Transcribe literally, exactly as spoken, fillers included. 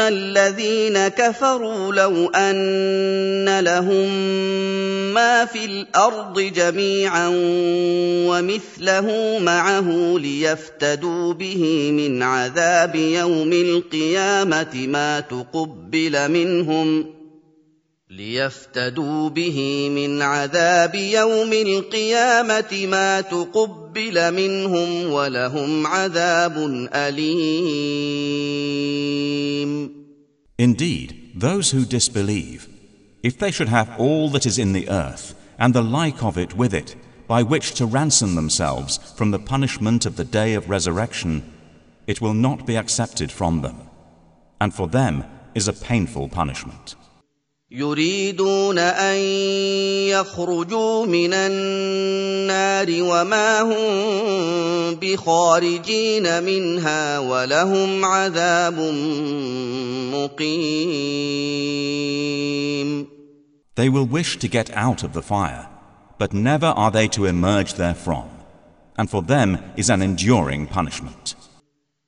الذين كفروا لو أن لهم ما في الأرض جميعا ومثله معه ليفتدوا به من عذاب يوم القيامة ما تقبل منهم ليفتدوا به من عذاب يوم القيامة ما تقبل منهم ولهم عذاب أليم. Indeed, those who disbelieve, if they should have all that is in the earth and the like of it with it, by which to ransom themselves from the punishment of the day of resurrection, it will not be accepted from them, and for them is a painful punishment. يريدون أن يخرجوا من النار وما هم بخارجين منها ولهم عذاب مقيم. They will wish to get out of the fire, but never are they to emerge therefrom, and for them is an enduring punishment.